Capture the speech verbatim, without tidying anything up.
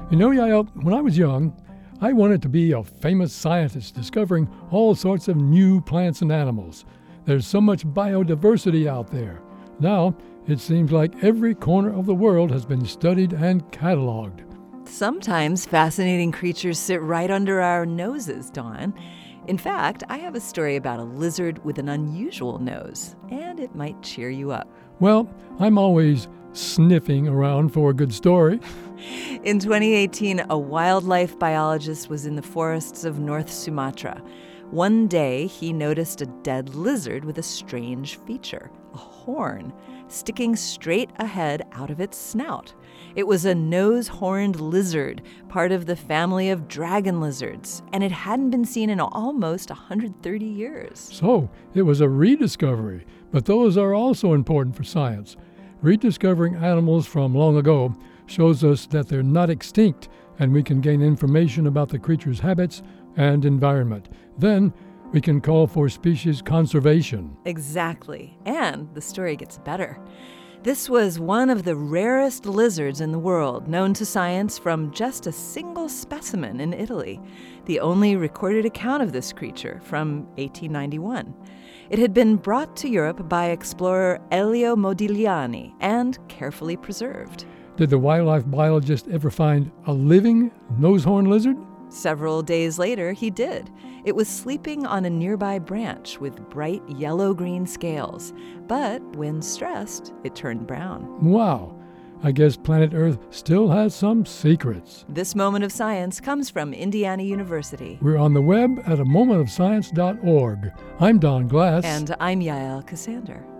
You know, Yael, when I was young, I wanted to be a famous scientist discovering all sorts of new plants and animals. There's so much biodiversity out there. Now, it seems like every corner of the world has been studied and cataloged. Sometimes fascinating creatures sit right under our noses, Don. In fact, I have a story about a lizard with an unusual nose, and it might cheer you up. Well, I'm always sniffing around for a good story. In twenty eighteen, a wildlife biologist was in the forests of North Sumatra. One day, he noticed a dead lizard with a strange feature, a horn, sticking straight ahead out of its snout. It was a nose-horned lizard, part of the family of dragon lizards, and it hadn't been seen in almost one hundred thirty years. So, it was a rediscovery, but those are also important for science. Rediscovering animals from long ago shows us that they're not extinct, and we can gain information about the creature's habits and environment. Then, we can call for species conservation. Exactly. And the story gets better. This was one of the rarest lizards in the world, known to science from just a single specimen in Italy, the only recorded account of this creature from eighteen ninety-one. It had been brought to Europe by explorer Elio Modigliani and carefully preserved. Did the wildlife biologist ever find a living nose-horn lizard? Several days later, he did. It was sleeping on a nearby branch with bright yellow-green scales. But when stressed, it turned brown. Wow. I guess planet Earth still has some secrets. This Moment of Science comes from Indiana University. We're on the web at a moment of science dot org. I'm Don Glass. And I'm Yael Ksander.